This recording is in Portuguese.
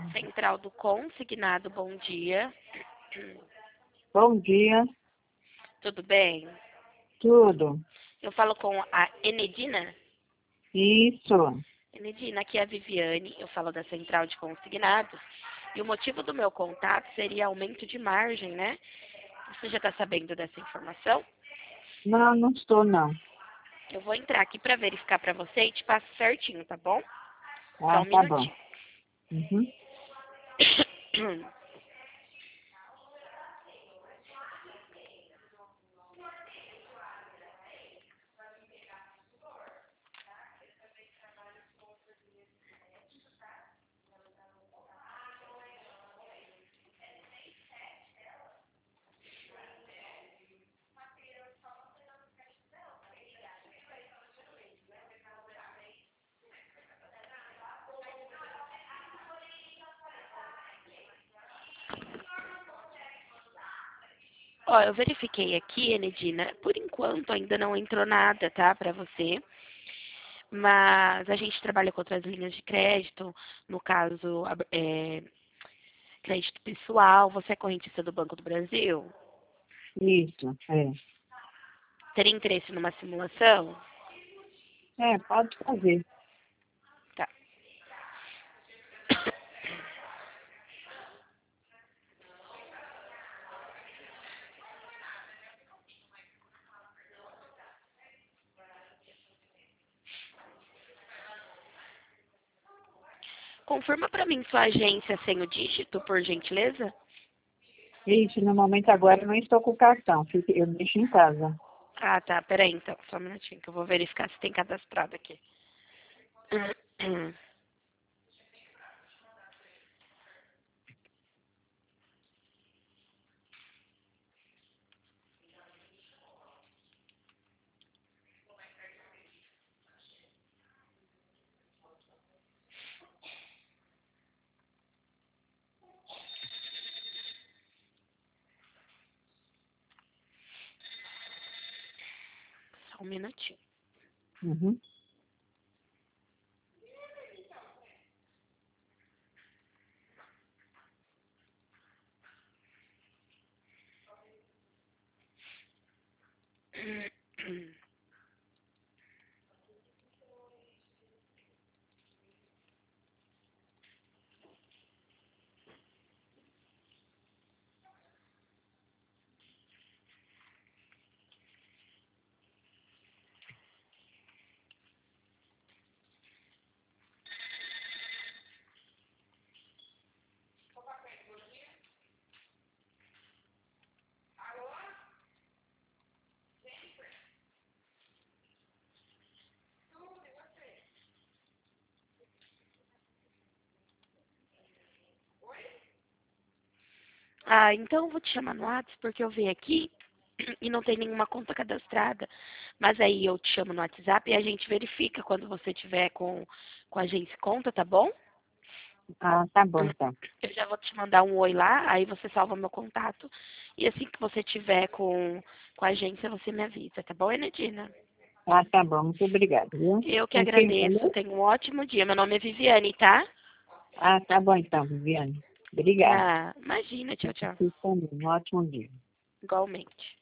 Central do Consignado, bom dia. Bom dia, Tudo bem? tudo. Eu falo com a Enedina. Isso. Enedina, aqui é a Viviane, eu falo da Central de Consignados. E o motivo do meu contato seria aumento de margem, né? Você já está sabendo dessa informação? Não, não estou, não. Eu vou entrar aqui para verificar para você e te passo certinho, tá bom? Só Ah, um tá bom. minutinho. Uhum. Ó, eu verifiquei aqui, Enedina, por enquanto ainda não entrou nada, tá, para você. Mas a gente trabalha com outras linhas de crédito, no caso, crédito pessoal. Você é correntista do Banco do Brasil? Isso, é. Teria interesse numa simulação? É, pode fazer. Tá. Confirma para mim sua agência sem o dígito, por gentileza? Isso, no momento agora eu não estou com o cartão, eu deixo em casa. Ah, tá. Peraí, então. Só um minutinho que eu vou verificar se tem cadastrado aqui. Só um minutinho. Uhum. Ah, então eu vou te chamar no WhatsApp porque eu vi aqui e não tem nenhuma conta cadastrada. Mas aí eu te chamo no WhatsApp e a gente verifica quando você tiver com a agência conta, tá bom? Ah, tá bom, então. Eu já vou te mandar um oi lá, aí você salva meu contato. E assim que você tiver com a agência, você me avisa, tá bom, Enedina? Ah, tá bom, muito obrigada, viu? Eu que Com quem agradeço. falou? Tenha um ótimo dia. Meu nome é Viviane, tá? Ah, tá bom então, Viviane. Obrigada. Ah, imagina. Tchau, tchau. Vocês também. Um ótimo dia. Igualmente.